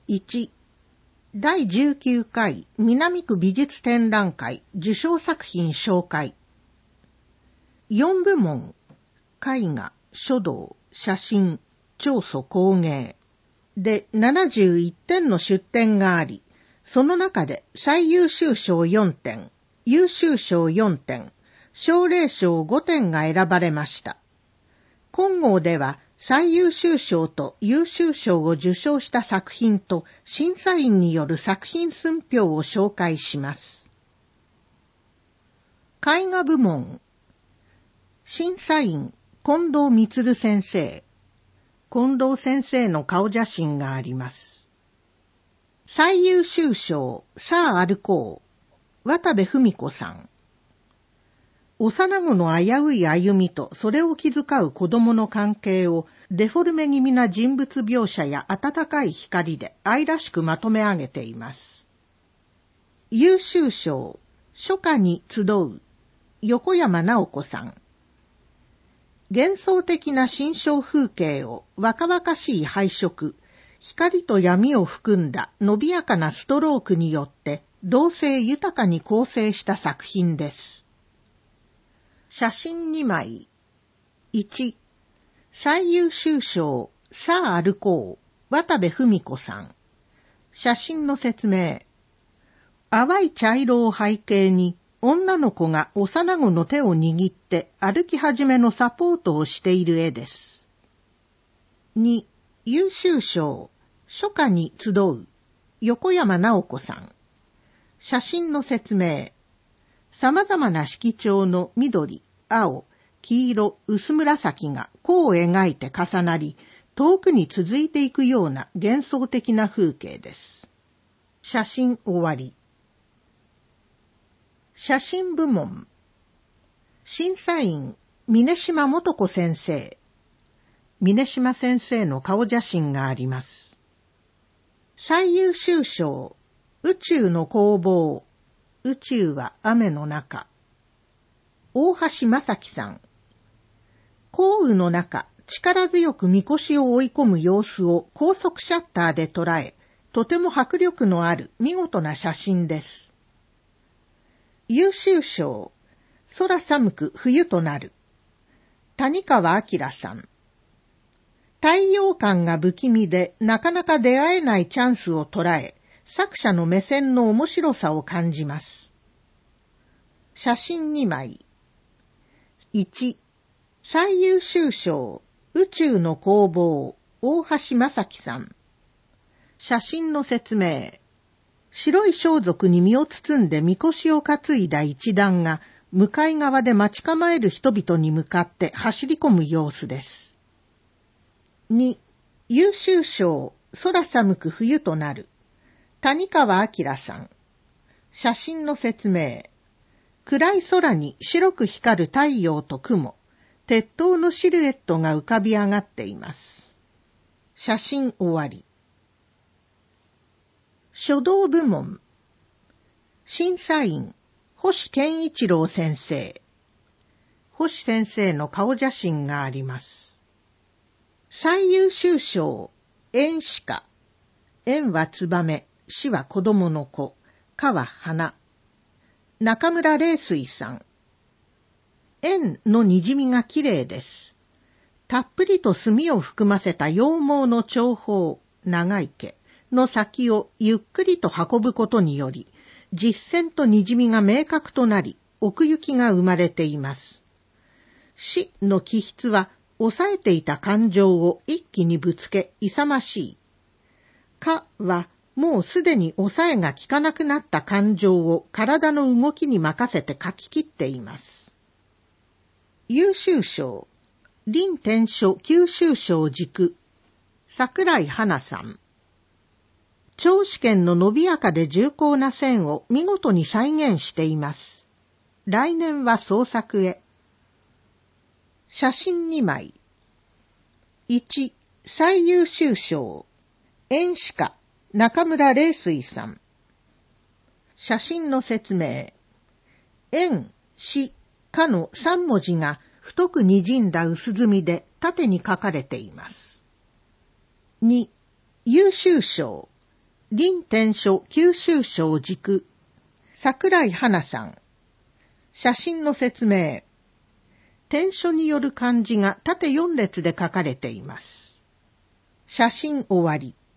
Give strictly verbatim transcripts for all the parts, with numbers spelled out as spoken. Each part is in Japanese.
いち、だいじゅうきゅうかい南区美術展覧会受賞作品紹介。よんぶもん、絵画、書道、写真、彫塑工芸でななじゅういってんの出展があり、その中で最優秀賞よんてん、優秀賞よんてん、奨励賞ごてんが選ばれました。今号では最優秀賞と優秀賞を受賞した作品と審査員による作品寸評を紹介します。絵画部門。審査員、近藤充先生。近藤先生の顔写真があります。最優秀賞、さあ歩こう。渡部文子さん。幼子の危うい歩みとそれを気遣う子供の関係をデフォルメ気味な人物描写や温かい光で愛らしくまとめ上げています。優秀賞、初夏に集う。横山直子さん。幻想的な心象風景を若々しい配色、光と闇を含んだ伸びやかなストロークによって動静豊かに構成した作品です。写真にまい。いち、最優秀賞、さあ歩こう、渡部文子さん。写真の説明。淡い茶色を背景に、女の子が幼子の手を握って歩き始めのサポートをしている絵です。に、優秀賞、初夏に集う、横山直子さん。写真の説明。様々な色調の緑、青、黄色、薄紫が弧を描いて重なり、遠くに続いていくような幻想的な風景です。写真終わり。写真部門。審査員、峯島素子先生。峯島先生の顔写真があります。最優秀賞、宇宙の工房。宇宙は雨の中。大橋正樹さん。降雨の中、力強くみこしを追い込む様子を高速シャッターで捉え、とても迫力のある見事な写真です。優秀賞、空寒く冬となる。谷川明さん。太陽感が不気味でなかなか出会えないチャンスを捉え、作者の目線の面白さを感じます。写真にまい。いち、最優秀賞、宇宙の工房、大橋正樹さん。写真の説明。白い装束に身を包んでみこしを担いだ一団が、向かい側で待ち構える人々に向かって走り込む様子です。に、優秀賞、空寒く冬となる。谷川明さん。写真の説明。暗い空に白く光る太陽と雲、鉄塔のシルエットが浮かび上がっています。写真終わり。書道部門。審査員、星健一郎先生。星先生の顔写真があります。最優秀賞、縁詩歌。縁はツバメ、詩は子供の子、花は花。中村霊水さん。縁のにじみがきれいです。たっぷりと墨を含ませた羊毛の長鋒、長い毛の先をゆっくりと運ぶことにより、実線とにじみが明確となり、奥行きが生まれています。詩の気質は、抑えていた感情を一気にぶつけ、勇ましい。花は、もうすでに抑えが効かなくなった感情を体の動きに任せて書き切っています。優秀賞、林天書九州賞軸、桜井花さん。長試験の伸びやかで重厚な線を見事に再現しています。来年は創作へ。写真にまい。いち、最優秀賞、縁詩歌、中村霊水さん。写真の説明。縁、詩、歌のさんもじが太く滲んだ薄墨で縦に書かれています。に、優秀賞、 林天書九州省軸、桜井花さん。写真の説明。天書による漢字が縦よん列で書かれています。写真終わり。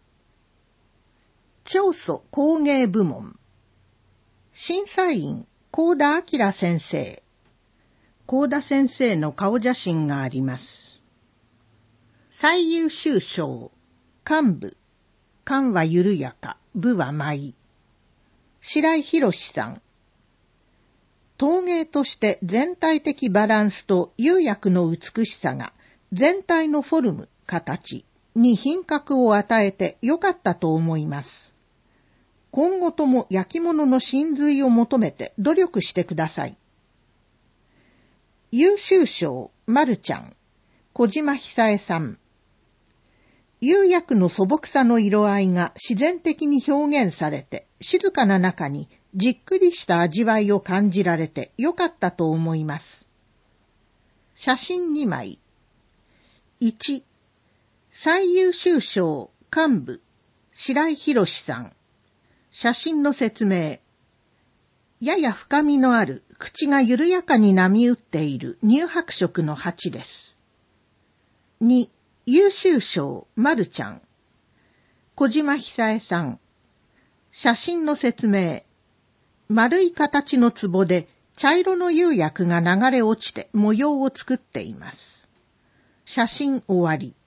長祖工芸部門。審査員、幸田明先生。幸田先生の顔写真があります。最優秀賞、幹部。幹は緩やか、部は舞。白井博さん。陶芸として全体的バランスと釉薬の美しさが全体のフォルム、形に品格を与えてよかったと思います。今後とも焼き物の真髄を求めて努力してください。優秀賞、まるちゃん、小島久恵さん。釉薬の素朴さの色合いが自然的に表現されて、静かな中にじっくりした味わいを感じられてよかったと思います。写真にまい。いち、最優秀賞、幹部、白井博さん。写真の説明。やや深みのある、口が緩やかに波打っている乳白色の鉢です。に、優秀賞、まるちゃん。小島久恵さん。写真の説明。丸い形の壺で茶色の釉薬が流れ落ちて模様を作っています。写真終わり。